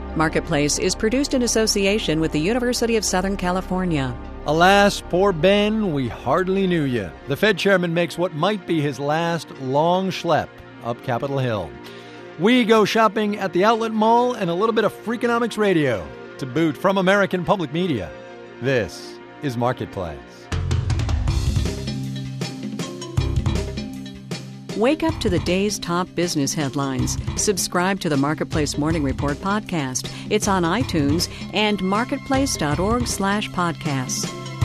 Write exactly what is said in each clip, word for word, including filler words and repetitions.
Marketplace is produced in association with the University of Southern California. Alas, poor Ben, we hardly knew you. The Fed chairman makes what might be his last long schlep up Capitol Hill. We go shopping at the outlet mall and a little bit of Freakonomics radio to boot from American Public Media. This is Marketplace. Wake up to the day's top business headlines. Subscribe to the Marketplace Morning Report podcast. It's on iTunes and marketplace.org slash podcasts.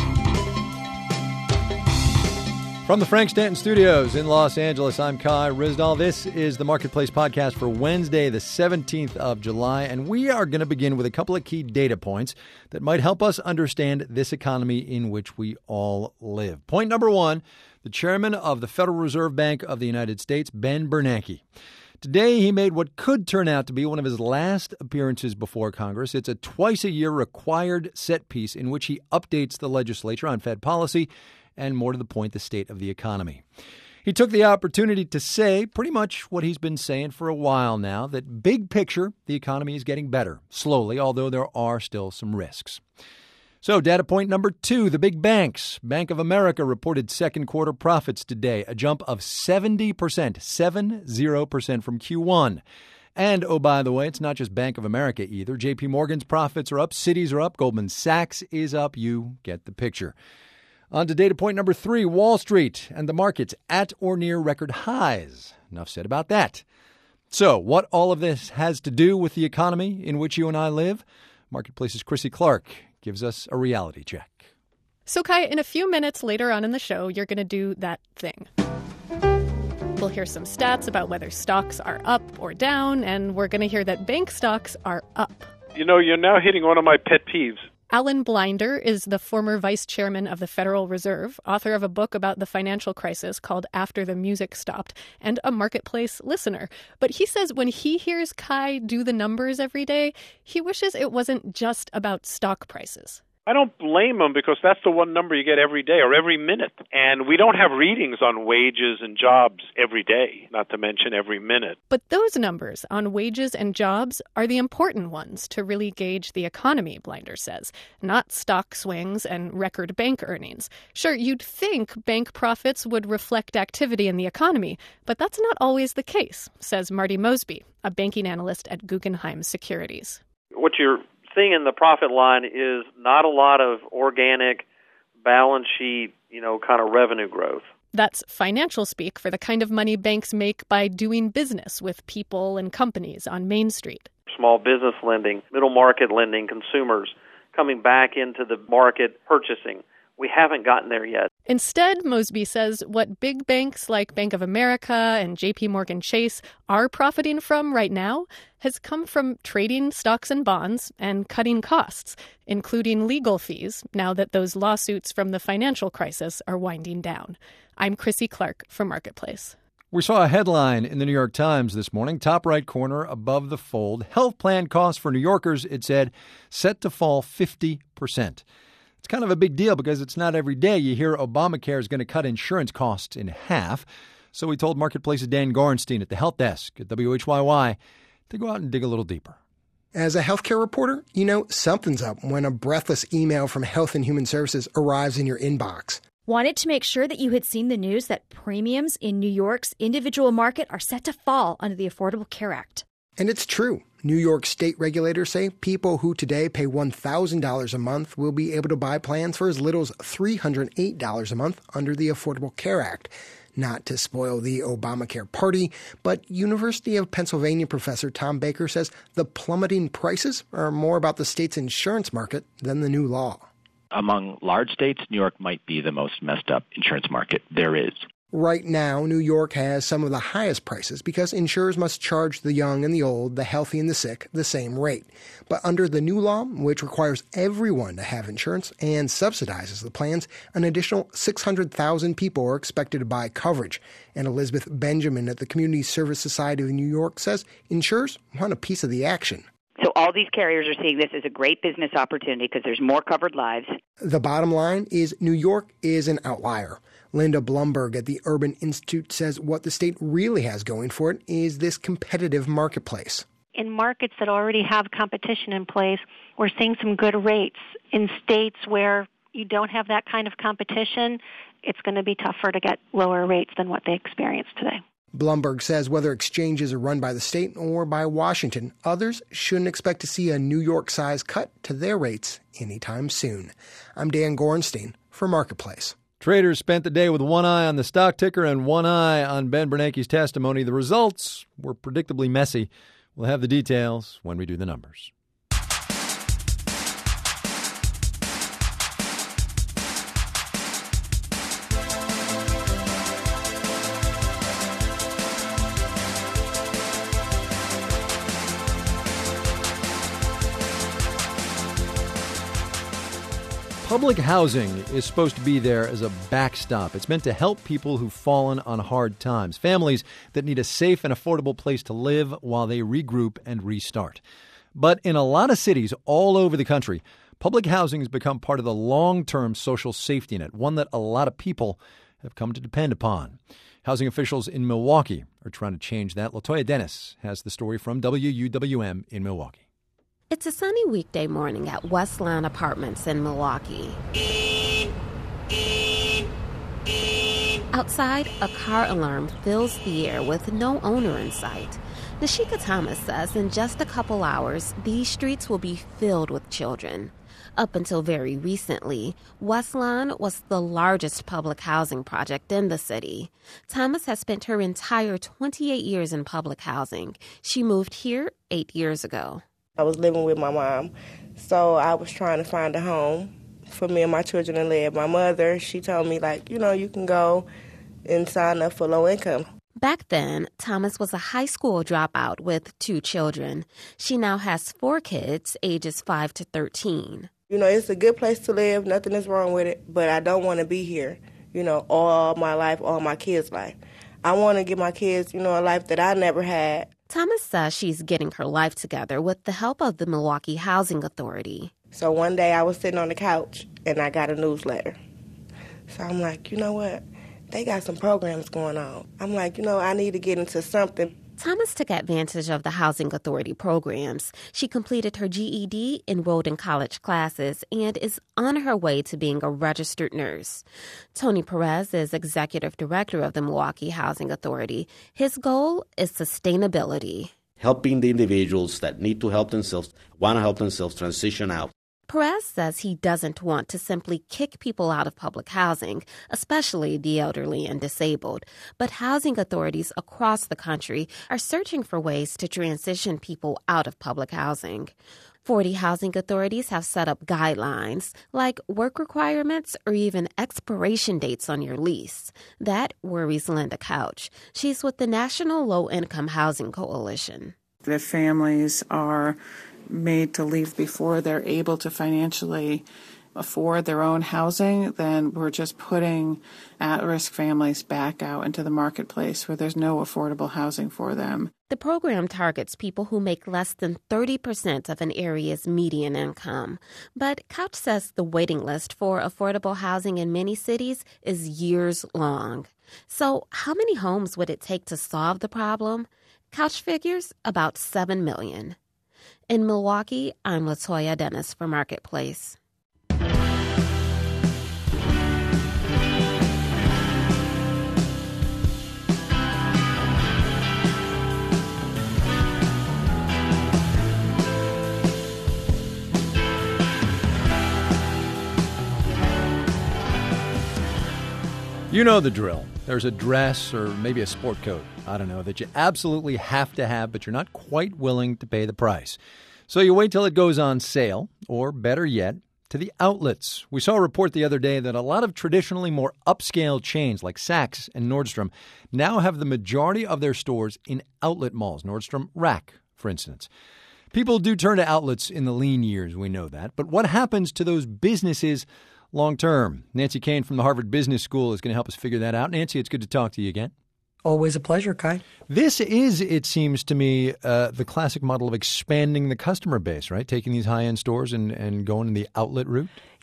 From the Frank Stanton Studios in Los Angeles, I'm Kai Ryssdal. This is the Marketplace podcast for Wednesday, the seventeenth of July, and we are going to begin with a couple of key data points that might help us understand this economy in which we all live. Point number one, the chairman of the Federal Reserve Bank of the United States, Ben Bernanke. Today, he made what could turn out to be one of his last appearances before Congress. It's a twice-a-year required set piece in which he updates the legislature on Fed policy and, more to the point, the state of the economy. He took the opportunity to say pretty much what he's been saying for a while now, that big picture, the economy is getting better, slowly, although there are still some risks. So, data point number two, the big banks. Bank of America reported second quarter profits today, a jump of seventy percent, seven zero percent from Q one. And, oh, by the way, it's not just Bank of America either. J P Morgan's profits are up, Citi's are up, Goldman Sachs is up. You get the picture. On to data point number three, Wall Street and the markets at or near record highs. Enough said about that. So, what all of this has to do with the economy in which you and I live? Marketplace's Chrissy Clark gives us a reality check. So, Kai, in a few minutes later on in the show, you're going to do that thing. We'll hear some stats about whether stocks are up or down, and we're going to hear that bank stocks are up. You know, you're now hitting one of my pet peeves. Alan Blinder is the former vice chairman of the Federal Reserve, author of a book about the financial crisis called After the Music Stopped, and a Marketplace listener. But he says when he hears Kai do the numbers every day, he wishes it wasn't just about stock prices. I don't blame him because that's the one number you get every day or every minute. And we don't have readings on wages and jobs every day, not to mention every minute. But those numbers on wages and jobs are the important ones to really gauge the economy, Blinder says, not stock swings and record bank earnings. Sure, you'd think bank profits would reflect activity in the economy, but that's not always the case, says Marty Mosby, a banking analyst at Guggenheim Securities. What you're thing in the profit line is not a lot of organic balance sheet, you know, kind of revenue growth. That's financial speak for the kind of money banks make by doing business with people and companies on Main Street. Small business lending, middle market lending, consumers coming back into the market purchasing. We haven't gotten there yet. Instead, Mosby says what big banks like Bank of America and J P Morgan Chase are profiting from right now has come from trading stocks and bonds and cutting costs, including legal fees, now that those lawsuits from the financial crisis are winding down. I'm Chrissy Clark from Marketplace. We saw a headline in the New York Times this morning, top right corner above the fold. Health plan costs for New Yorkers, it said, set to fall fifty percent. It's kind of a big deal because it's not every day you hear Obamacare is going to cut insurance costs in half. So we told Marketplace's Dan Gorenstein at the help desk at W H Y Y to go out and dig a little deeper. As a healthcare reporter, you know something's up when a breathless email from Health and Human Services arrives in your inbox. Wanted to make sure that you had seen the news that premiums in New York's individual market are set to fall under the Affordable Care Act. And it's true. New York state regulators say people who today pay one thousand dollars a month will be able to buy plans for as little as three hundred eight dollars a month under the Affordable Care Act. Not to spoil the Obamacare party, but University of Pennsylvania professor Tom Baker says the plummeting prices are more about the state's insurance market than the new law. Among large states, New York might be the most messed up insurance market there is. Right now, New York has some of the highest prices because insurers must charge the young and the old, the healthy and the sick, the same rate. But under the new law, which requires everyone to have insurance and subsidizes the plans, an additional six hundred thousand people are expected to buy coverage. And Elizabeth Benjamin at the Community Service Society of New York says insurers want a piece of the action. So all these carriers are seeing this as a great business opportunity because there's more covered lives. The bottom line is New York is an outlier. Linda Blumberg at the Urban Institute says what the state really has going for it is this competitive marketplace. in markets that already have competition in place, we're seeing some good rates. In states where you don't have that kind of competition, it's going to be tougher to get lower rates than what they experience today. Bloomberg says whether exchanges are run by the state or by Washington, others shouldn't expect to see a New York-sized cut to their rates anytime soon. I'm Dan Gorenstein for Marketplace. Traders spent the day with one eye on the stock ticker and one eye on Ben Bernanke's testimony. The results were predictably messy. We'll have the details when we do the numbers. Public housing is supposed to be there as a backstop. It's meant to help people who've fallen on hard times, families that need a safe and affordable place to live while they regroup and restart. But in a lot of cities all over the country, public housing has become part of the long-term social safety net, one that a lot of people have come to depend upon. Housing officials in Milwaukee are trying to change that. LaToya Dennis has the story from W U W M in Milwaukee. It's a sunny weekday morning at Westlawn Apartments in Milwaukee. Outside, a car alarm fills the air with no owner in sight. Nashika Thomas says in just a couple hours, these streets will be filled with children. Up until very recently, Westlawn was the largest public housing project in the city. Thomas has spent her entire twenty-eight years in public housing. She moved here eight years ago. I was living with my mom, so I was trying to find a home for me and my children to live. My mother, she told me, like, you know, you can go and sign up for low income. Back then, Thomas was a high school dropout with two children. She now has four kids, ages five to thirteen. You know, it's a good place to live. Nothing is wrong with it, but I don't want to be here, you know, all my life, all my kids' life. I want to give my kids, you know, a life that I never had. Thomas says she's getting her life together with the help of the Milwaukee Housing Authority. So one day I was sitting on the couch and I got a newsletter. So I'm like, you know what? They got some programs going on. I'm like, you know, I need to get into something. Thomas took advantage of the Housing Authority programs. She completed her G E D, enrolled in college classes, and is on her way to being a registered nurse. Tony Perez is executive director of the Milwaukee Housing Authority. His goal is sustainability. Helping the individuals that need to help themselves, want to help themselves transition out. Perez says he doesn't want to simply kick people out of public housing, especially the elderly and disabled. But housing authorities across the country are searching for ways to transition people out of public housing. forty housing authorities have set up guidelines, like work requirements or even expiration dates on your lease. That worries Linda Couch. She's with the National Low Income Housing Coalition. The families are made to leave before they're able to financially afford their own housing, then we're just putting at-risk families back out into the marketplace where there's no affordable housing for them. The program targets people who make less than thirty percent of an area's median income. But Couch says the waiting list for affordable housing in many cities is years long. So how many homes would it take to solve the problem? Couch figures about seven million. In Milwaukee, I'm LaToya Dennis for Marketplace. You know the drill. There's a dress or maybe a sport coat, I don't know, that you absolutely have to have, but you're not quite willing to pay the price. So you wait till it goes on sale, or better yet, to the outlets. We saw a report the other day that a lot of traditionally more upscale chains like Saks and Nordstrom now have the majority of their stores in outlet malls, Nordstrom Rack, for instance. People do turn to outlets in the lean years, we know that. But what happens to those businesses long term? Nancy Kane from the Harvard Business School is going to help us figure that out. Nancy, it's good to talk to you again. Always a pleasure, Kai. This is, it seems to me, uh, the classic model of expanding the customer base, right? Taking these high-end stores and, and going the outlet route?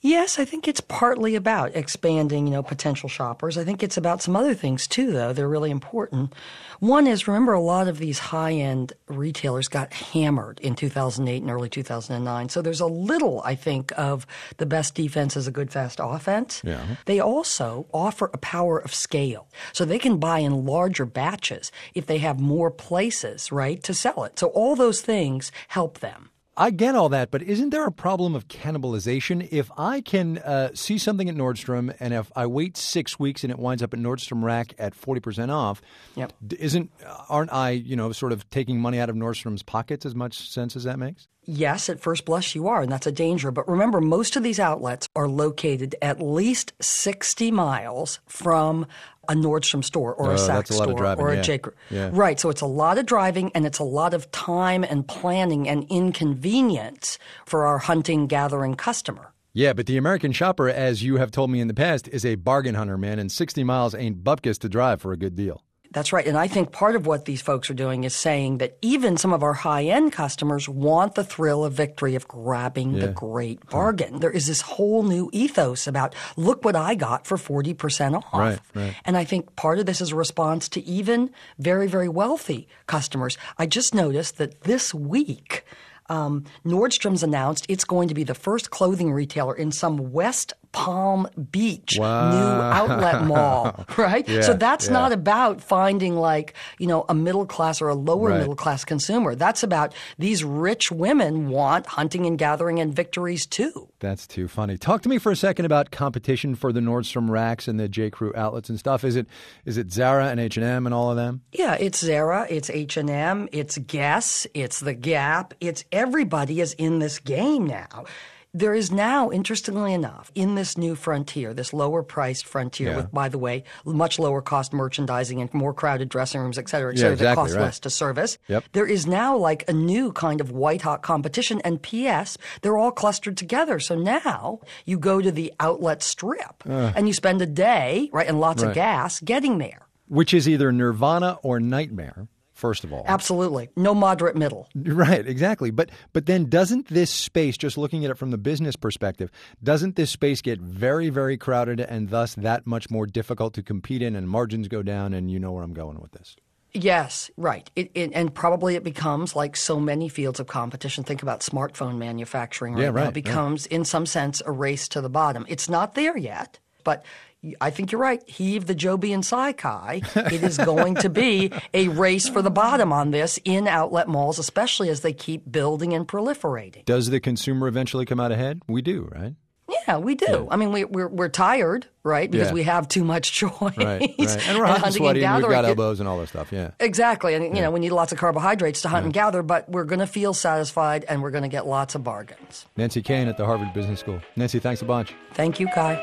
Yes, I think it's partly about expanding, you know, potential shoppers. I think it's about some other things too, though. They're really important. One is, remember, a lot of these high-end retailers got hammered in two thousand eight and early two thousand nine. So there's a little, I think, of the best defense is a good, fast offense. Yeah. They also offer a power of scale. So they can buy in larger batches if they have more places, right, to sell it. So all those things help them. I get all that, but isn't there a problem of cannibalization? If I can uh, see something at Nordstrom, and if I wait six weeks and it winds up at Nordstrom Rack at forty percent off, yep. isn't aren't I, you know, sort of taking money out of Nordstrom's pockets as much sense as that makes? Yes, at first blush you are, and that's a danger. But remember, most of these outlets are located at least sixty miles from a Nordstrom store or uh, a Saks that's a lot store of driving, or a yeah. J. Crew. Yeah. Right, so it's a lot of driving, and it's a lot of time and planning and inconvenience for our hunting, gathering customer. Yeah, but the American shopper, as you have told me in the past, is a bargain hunter, man, and sixty miles ain't bupkis to drive for a good deal. That's right. And I think part of what these folks are doing is saying that even some of our high-end customers want the thrill of victory of grabbing Yeah. the great bargain. There is this whole new ethos about, look what I got for forty percent off. Right, right. And I think part of this is a response to even very, very wealthy customers. I just noticed that this week, um, Nordstrom's announced it's going to be the first clothing retailer in some West Palm Beach Wow. new outlet mall, right? Yeah, so that's yeah. not about finding like, you know, a middle class or a lower Right. middle class consumer. That's about these rich women want hunting and gathering and victories too. That's too funny. Talk to me for a second about competition for the Nordstrom Racks and the J. Crew outlets and stuff. Is it is it Zara and H and M and all of them? Yeah, it's Zara, it's H and M, it's Guess, it's The Gap, it's everybody is in this game now. There is now, interestingly enough, in this new frontier, this lower-priced frontier Yeah. with, by the way, much lower-cost merchandising and more crowded dressing rooms, et cetera, et Yeah, cetera, exactly, that cost right. less to service. Yep. There is now like a new kind of white-hot competition, and P S, they're all clustered together. So now you go to the outlet strip, Uh. and you spend a day, right, and lots Right. of gas getting there. Which is either nirvana or nightmare, first of all. Absolutely. No moderate middle. Right, exactly. But but then doesn't this space, just looking at it from the business perspective, doesn't this space get very, very crowded and thus that much more difficult to compete in and margins go down, and you know where I'm going with this? Yes, right. It, it, and probably it becomes like so many fields of competition. Think about smartphone manufacturing right, Yeah, right, now. It becomes, in some sense, a race to the bottom. It's not there yet, but I think you're right. Heave the Joby and Saikai. It is going to be a race for the bottom on this in outlet malls, especially as they keep building and proliferating. Does the consumer eventually come out ahead? We do, right? Yeah, we do. Yeah. I mean, we, we're we're tired, right? Because Yeah. we have too much choice. Right, right. And we're hot and sweaty and we've got elbows and all that stuff, yeah. Exactly. And, you Yeah. know, we need lots of carbohydrates to hunt Yeah. and gather, but we're going to feel satisfied and we're going to get lots of bargains. Nancy Kane at the Harvard Business School. Nancy, thanks a bunch. Thank you, Kai.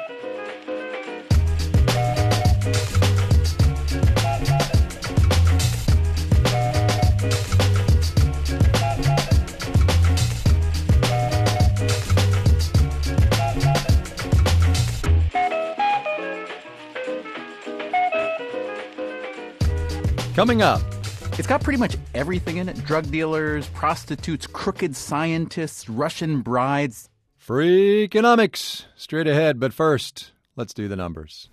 Coming up. It's got pretty much everything in it. Drug dealers, prostitutes, crooked scientists, Russian brides. Freakonomics. Straight ahead, but first, let's do the numbers.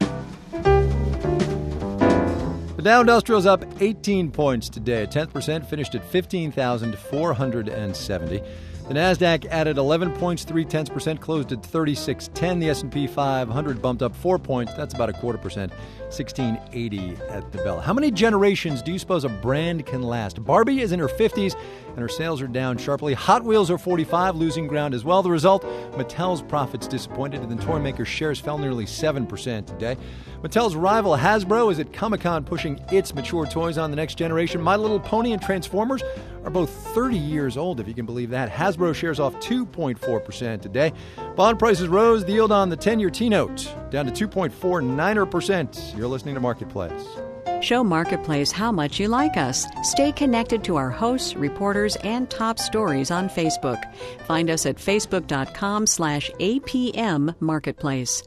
The Dow Industrial's up eighteen points today. A tenth percent, finished at fifteen thousand four hundred seventy. The Nasdaq added eleven points, three tenths percent, closed at thirty-six ten. The S and P five hundred bumped up four points. That's about a quarter percent, sixteen eighty at the bell. How many generations do you suppose a brand can last? Barbie is in her fifties, and her sales are down sharply. Hot Wheels are forty-five, losing ground as well. The result, Mattel's profits disappointed, and the toy maker's shares fell nearly seven percent today. Mattel's rival Hasbro is at Comic-Con pushing its mature toys on the next generation. My Little Pony and Transformers are both thirty years old, if you can believe that. Hasbro shares off two point four percent today. Bond prices rose. The yield on the ten-year T-note down to two point four nine percent. You're listening to Marketplace. Show Marketplace how much you like us. Stay connected to our hosts, reporters, and top stories on Facebook. Find us at facebook.com slash APM Marketplace.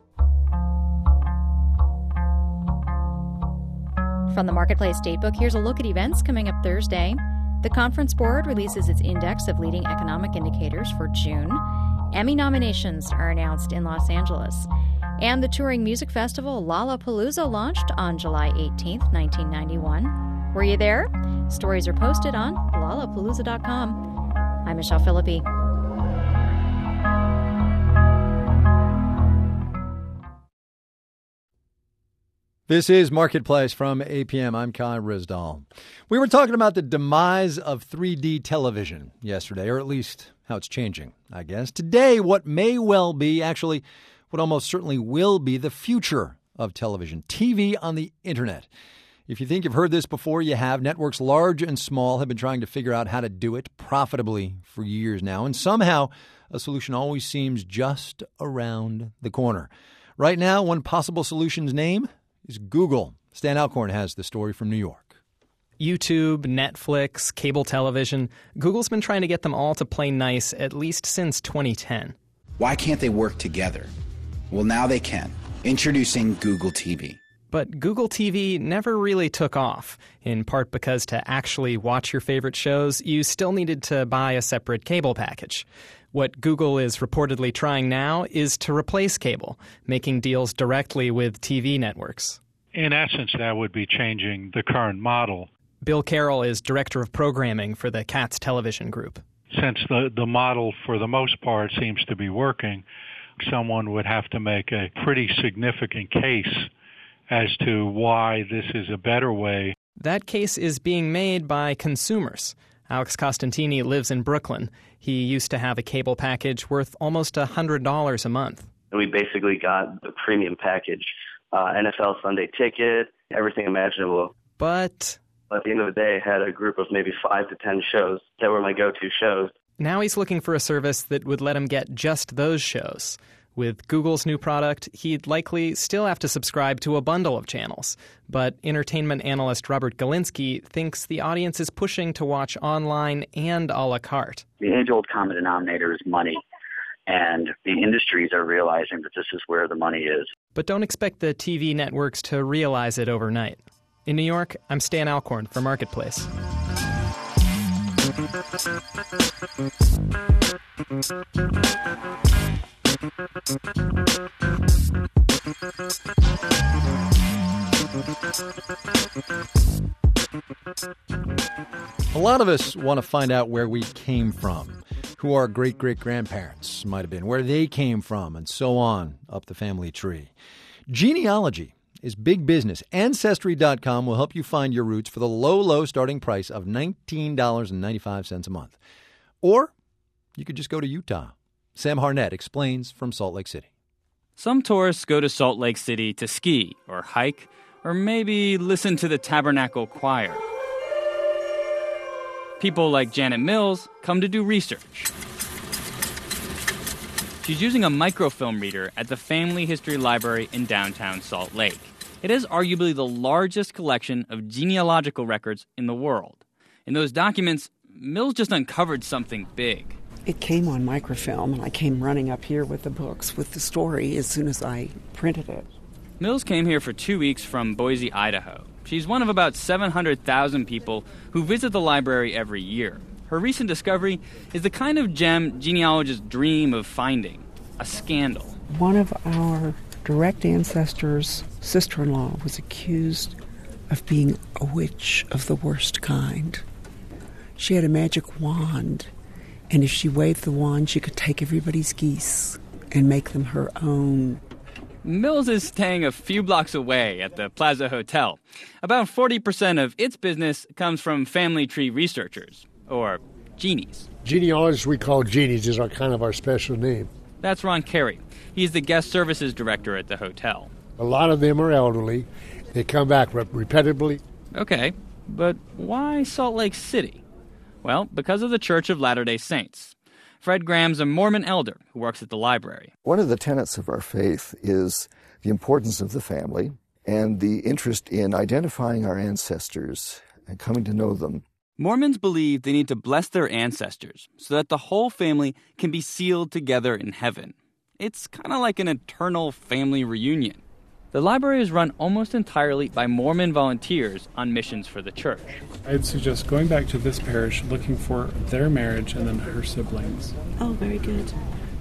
From the Marketplace Datebook, here's a look at events coming up Thursday. The Conference Board releases its index of leading economic indicators for June. Emmy nominations are announced in Los Angeles. And the touring music festival Lollapalooza launched on July eighteenth, nineteen ninety-one. Were you there? Stories are posted on lollapalooza dot com. I'm Michelle Philippi. This is Marketplace from A P M. I'm Kai Ryssdal. We were talking about the demise of three D television yesterday, or at least how it's changing, I guess. Today, what may well be, actually, what almost certainly will be the future of television, T V on the internet. If you think you've heard this before, you have. Networks large and small have been trying to figure out how to do it profitably for years now, and somehow a solution always seems just around the corner. Right now, one possible solution's name is Google. Stan Alcorn has the story from New York. YouTube, Netflix, cable television. Google's been trying to get them all to play nice at least since twenty ten. Why can't they work together? Well, now they can. Introducing Google T V. But Google T V never really took off, in part because to actually watch your favorite shows, you still needed to buy a separate cable package. What Google is reportedly trying now is to replace cable, making deals directly with T V networks. In essence, that would be changing the current model. Bill Carroll is director of programming for the Katz Television Group. Since the, the model, for the most part, seems to be working, someone would have to make a pretty significant case as to why this is a better way. That case is being made by consumers. Alex Costantini lives in Brooklyn. He used to have a cable package worth almost one hundred dollars a month. We basically got the premium package, uh, N F L Sunday Ticket, everything imaginable. But at the end of the day, I had a group of maybe five to ten shows that were my go-to shows. Now he's looking for a service that would let him get just those shows. With Google's new product, he'd likely still have to subscribe to a bundle of channels. But entertainment analyst Robert Galinsky thinks the audience is pushing to watch online and a la carte. The age-old common denominator is money, and the industries are realizing that this is where the money is. But don't expect the T V networks to realize it overnight. In New York, I'm Stan Alcorn for Marketplace. A lot of us want to find out where we came from, who our great-great-grandparents might have been, where they came from, and so on up the family tree. Genealogy is big business. Ancestry dot com will help you find your roots for the low, low starting price of nineteen dollars and ninety-five cents a month. Or you could just go to Utah. Sam Harnett explains from Salt Lake City. Some tourists go to Salt Lake City to ski or hike, or maybe listen to the Tabernacle Choir. People like Janet Mills come to do research. She's using a microfilm reader at the Family History Library in downtown Salt Lake. It is arguably the largest collection of genealogical records in the world. In those documents, Mills just uncovered something big. It came on microfilm, and I came running up here with the books, with the story, as soon as I printed it. Mills came here for two weeks from Boise, Idaho. She's one of about seven hundred thousand people who visit the library every year. Her recent discovery is the kind of gem genealogists dream of finding, a scandal. One of our direct ancestors' sister-in-law was accused of being a witch of the worst kind. She had a magic wand, and if she waved the wand, she could take everybody's geese and make them her own. Mills is staying a few blocks away at the Plaza Hotel. About forty percent of its business comes from family tree researchers, or genies. Genealogists we call genies is our kind of our special name. That's Ron Carey. He's the guest services director at the hotel. A lot of them are elderly. They come back rep- repeatedly. Okay, but why Salt Lake City? Well, because of the Church of Latter-day Saints. Fred Graham's a Mormon elder who works at the library. One of the tenets of our faith is the importance of the family and the interest in identifying our ancestors and coming to know them. Mormons believe they need to bless their ancestors so that the whole family can be sealed together in heaven. It's kind of like an eternal family reunion. The library is run almost entirely by Mormon volunteers on missions for the church. I'd suggest going back to this parish, looking for their marriage and then her siblings. Oh, very good.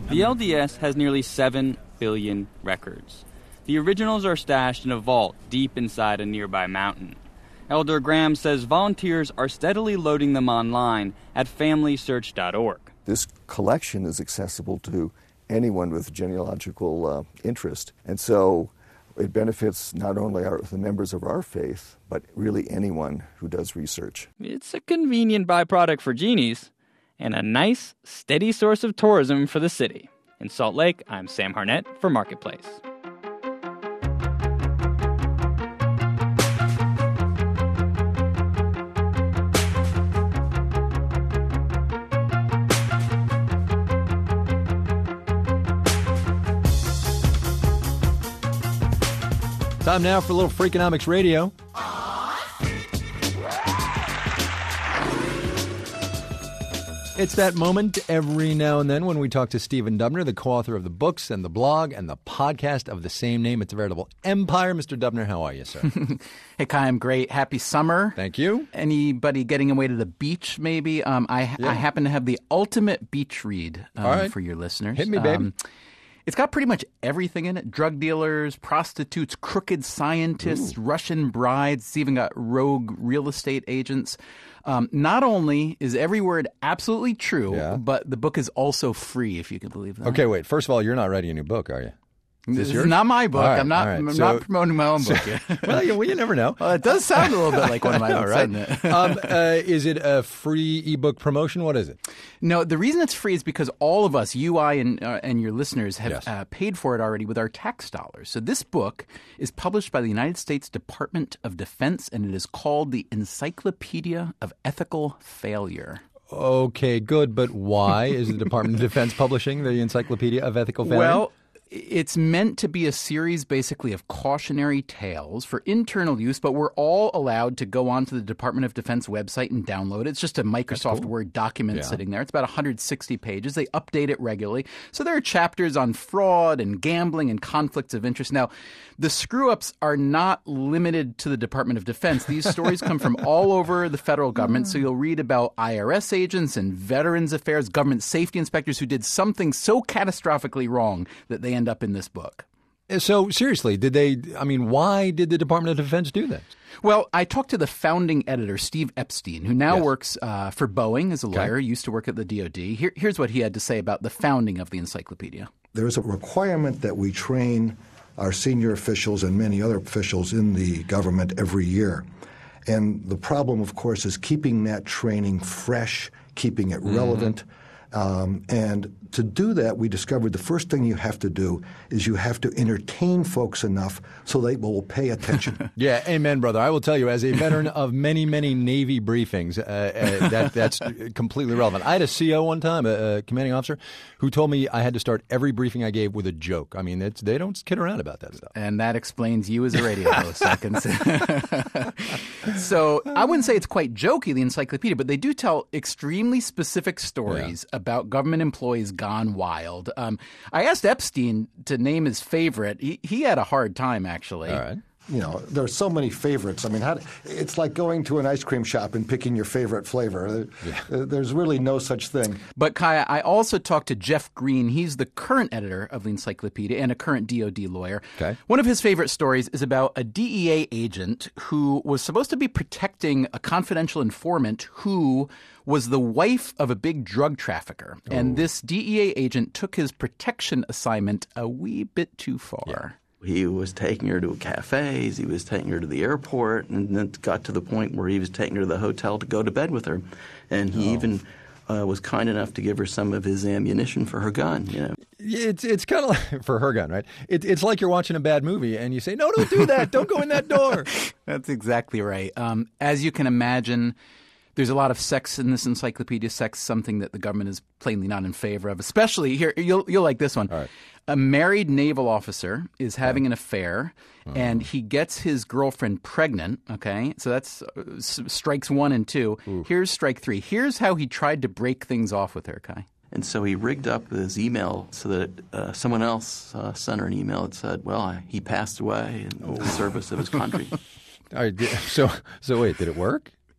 The L D S has nearly seven billion records. The originals are stashed in a vault deep inside a nearby mountain. Elder Graham says volunteers are steadily loading them online at family search dot org. This collection is accessible to anyone with genealogical uh, interest, and so it benefits not only our, the members of our faith, but really anyone who does research. It's a convenient byproduct for genies and a nice, steady source of tourism for the city. In Salt Lake, I'm Sam Harnett for Marketplace. Time now for a little Freakonomics Radio. It's that moment every now and then when we talk to Stephen Dubner, the co-author of the books and the blog and the podcast of the same name. It's a veritable empire. Mister Dubner, how are you, sir? Hey, Kai, I'm great. Happy summer. Thank you. Anybody getting away to the beach, maybe? Um, I, yeah. I happen to have the ultimate beach read um, All right. for your listeners. Hit me, baby. Um, It's got pretty much everything in it. Drug dealers, prostitutes, crooked scientists, Ooh. Russian brides. It's even got rogue real estate agents. Um, not only is every word absolutely true, yeah. but the book is also free, if you can believe that. Okay, wait. First of all, you're not writing a new book, are you? Is this, this yours? is not my book. Right, I'm not. right. I'm so, not promoting my own book yet. well, you, well, you never know. Well, it does sound a little bit like one of my know, books, right? doesn't it? um, uh, is it a free ebook promotion? What is it? No, the reason it's free is because all of us, you, I, and uh, and your listeners, have yes. uh, paid for it already with our tax dollars. So this book is published by the United States Department of Defense, and it is called the Encyclopedia of Ethical Failure. Okay, good, but why is the Department of Defense publishing the Encyclopedia of Ethical Failure? Well, it's meant to be a series basically of cautionary tales for internal use, but we're all allowed to go onto the Department of Defense website and download it. It's just a Microsoft cool. Word document yeah. sitting there. It's about one hundred sixty pages. They update it regularly. So there are chapters on fraud and gambling and conflicts of interest. Now, the screw-ups are not limited to the Department of Defense. These stories come from all over the federal government. So you'll read about I R S agents and Veterans Affairs, government safety inspectors who did something so catastrophically wrong that they end up in this book. So seriously, did they, I mean, why did the Department of Defense do that? Well, I talked to the founding editor, Steve Epstein, who now yes. works uh, for Boeing as a lawyer, okay. used to work at the D O D. Here, here's what he had to say about the founding of the encyclopedia. There's a requirement that we train our senior officials and many other officials in the government every year. And the problem, of course, is keeping that training fresh, keeping it relevant. Mm-hmm. Um, and to do that, we discovered the first thing you have to do is you have to entertain folks enough so they will pay attention. Yeah, amen, brother. I will tell you, as a veteran of many, many Navy briefings, uh, uh, that that's completely relevant. I had a C O one time, a, a commanding officer, who told me I had to start every briefing I gave with a joke. I mean, it's, they don't kid around about that stuff. And that explains you as a radio host, I can say. So I wouldn't say it's quite jokey, the encyclopedia, but they do tell extremely specific stories yeah. about government employees gone wild. Um, I asked Epstein to name his favorite. He, he had a hard time, actually. All right. You know, there are so many favorites. I mean, how, it's like going to an ice cream shop and picking your favorite flavor. Yeah. There's really no such thing. But, Kaya, I also talked to Jeff Green. He's the current editor of the encyclopedia and a current D O D lawyer. Okay. One of his favorite stories is about a D E A agent who was supposed to be protecting a confidential informant who was the wife of a big drug trafficker. Oh. And this D E A agent took his protection assignment a wee bit too far. Yeah. He was taking her to cafes, he was taking her to the airport, and then it got to the point where he was taking her to the hotel to go to bed with her. And he oh. even uh, was kind enough to give her some of his ammunition for her gun, you know. It's it's kind of like, for her gun, right? It, it's like you're watching a bad movie and you say, no, don't do that. Don't go in that door. That's exactly right. Um, as you can imagine, there's a lot of sex in this encyclopedia. Sex, something that the government is plainly not in favor of. Especially here, you'll you'll like this one. All right. A married naval officer is having an affair, uh-huh. and he gets his girlfriend pregnant. Okay, so that's uh, s- strikes one and two. Ooh. Here's strike three. Here's how he tried to break things off with her, Kai. And so he rigged up his email so that uh, someone else uh, sent her an email that said, well, I, he passed away in oh. the service of his country. All right, so, so wait, did it work?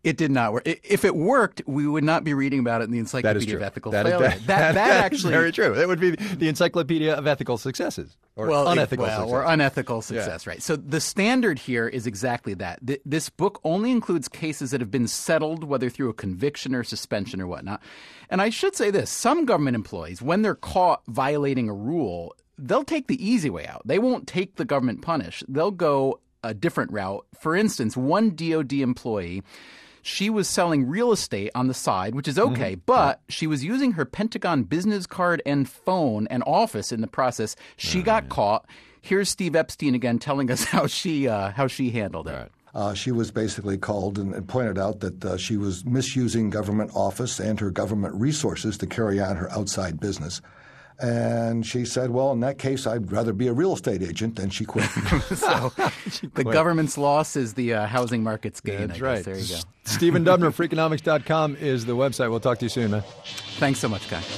It did not work. If it worked, we would not be reading about it in the Encyclopedia of Ethical that Failure. Is, that, that, that, that actually very true. That would be the Encyclopedia of Ethical Successes or well, unethical well, success. or unethical success, yeah. Right? So the standard here is exactly that. This book only includes cases that have been settled, whether through a conviction or suspension or whatnot. And I should say this: some government employees, when they're caught violating a rule, they'll take the easy way out. They won't take the government punish. They'll go a different route. For instance, one D O D employee, she was selling real estate on the side, which is okay, mm-hmm. but she was using her Pentagon business card and phone and office in the process. She oh, got yeah. caught. Here's Steve Epstein again telling us how she uh, how she handled it. Right. Uh, she was basically called and, and pointed out that uh, she was misusing government office and her government resources to carry on her outside business. And she said, well, in that case, I'd rather be a real estate agent. And she quit. so she quit. The government's loss is the uh, housing market's gain. That's I right. Guess. There you go. Stephen Dubner, Freakonomics dot com is the website. We'll talk to you soon, man. Thanks so much, Guy.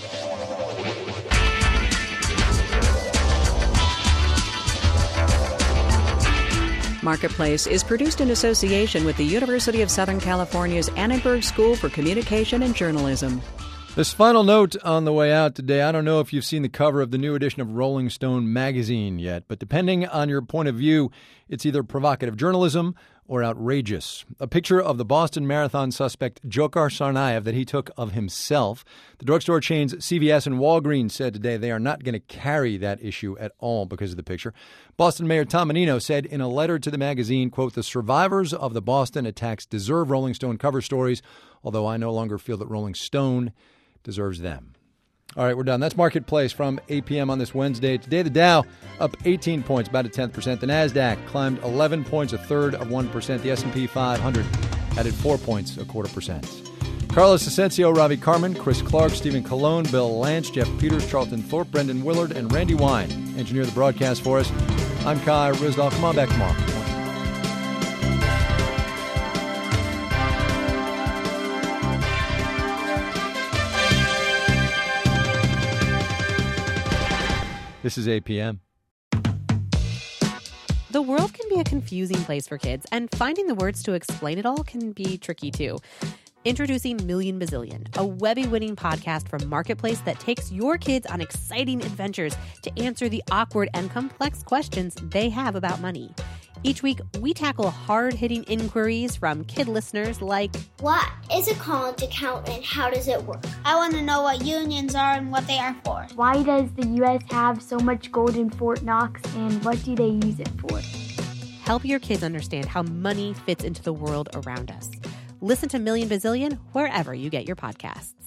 Marketplace is produced in association with the University of Southern California's Annenberg School for Communication and Journalism. This final note on the way out today, I don't know if you've seen the cover of the new edition of Rolling Stone magazine yet, but depending on your point of view, it's either provocative journalism or outrageous. A picture of the Boston Marathon suspect Dzhokhar Tsarnaev that he took of himself. The drugstore chains C V S and Walgreens said today they are not going to carry that issue at all because of the picture. Boston Mayor Tom Menino said in a letter to the magazine, quote, "The survivors of the Boston attacks deserve Rolling Stone cover stories, although I no longer feel that Rolling Stone deserves them." All right, we're done. That's Marketplace from eight p.m. on this Wednesday. Today, the Dow up eighteen points, about a tenth percent. The NASDAQ climbed eleven points, a third of one percent. The S and P five hundred added four points, a quarter percent. Carlos Asensio, Ravi Carmen, Chris Clark, Stephen Colon, Bill Lance, Jeff Peters, Charlton Thorpe, Brendan Willard, and Randy Wine engineer the broadcast for us. I'm Kai Ryssdal. Come on back tomorrow. This is eight p.m. The world can be a confusing place for kids, and finding the words to explain it all can be tricky too. Introducing Million Bazillion, a Webby-winning podcast from Marketplace that takes your kids on exciting adventures to answer the awkward and complex questions they have about money. Each week, we tackle hard-hitting inquiries from kid listeners like, what is a college account and how does it work? I want to know what unions are and what they are for. Why does the U S have so much gold in Fort Knox and what do they use it for? Help your kids understand how money fits into the world around us. Listen to Million Bazillion wherever you get your podcasts.